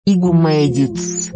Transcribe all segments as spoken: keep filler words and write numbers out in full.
Игумедиц.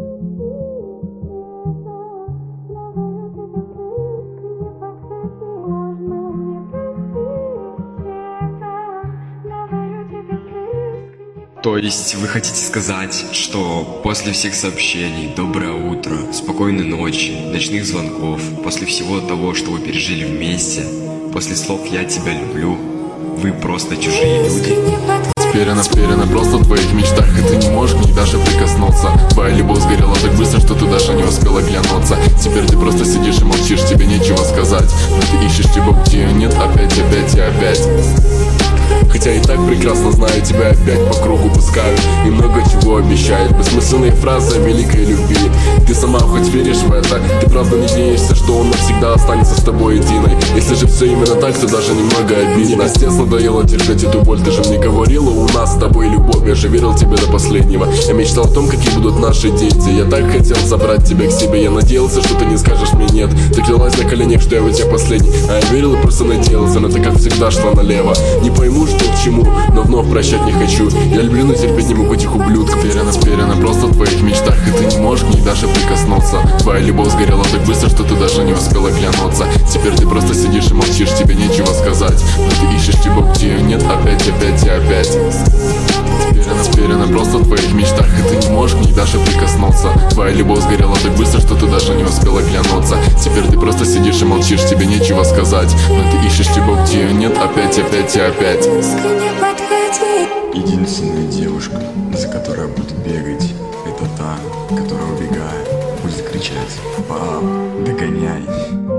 То есть вы хотите сказать, что после всех сообщений, доброе утро, спокойной ночи, ночных звонков, после всего того, что вы пережили вместе, после слов «я тебя люблю», вы просто чужие люди? Теперь она, теперь она просто в твоих мечтах, и ты не можешь к ней даже прикоснуться. Твоя любовь сгорела так быстро, что ты даже не успела глянуться. Теперь ты просто сидишь и молчишь, тебе нечего сказать. Но ты ищешь тебя, где ее нет, опять, опять и опять. Хотя и так прекрасно знаю, тебя опять по кругу пускаю и много чего обещают бессмысленные фразы о великой любви. Ты сама хоть веришь в это? Ты правда надеешься, что он навсегда останется с тобой единой? Если же все именно так, то даже немного обидно. Мне пиздец надоело терпеть эту боль. Ты же мне говорила, у нас с тобой любовь. Я же верил тебе до последнего. Я мечтал о том, какие будут наши дети. Я так хотел забрать тебя к себе. Я надеялся, что ты не скажешь мне нет. Ты клялась на коленях, что я у тебя последний. А я верил и просто надеялся, но ты как всегда шла налево. Не пойму, что к чему, но вновь прощать не хочу. Я люблю, но терпеть не могу этих ублюдков. Теперь она, теперь она просто в твоих мечтах, и ты не можешь к ней даже прикоснуться. Твоя любовь сгорела так быстро, что ты даже не успела глянуться. Теперь ты просто сидишь и молчишь, тебе нечего сказать. Но ты ищешь тебя, где ее нет, опять, опять и опять. Теперь она, теперь она просто в твоих мечтах, и ты не можешь к ней даже прикоснуться. Твоя любовь сгорела так быстро, что ты даже не успела глянуться. Теперь ты просто сидишь и молчишь, тебе нечего сказать. Но ты ищешь тебя, где ее нет, опять, опять и опять. Единственная девушка, за которой я буду бегать, это та, которая, убегая, будет кричать: «Пап, догоняй!»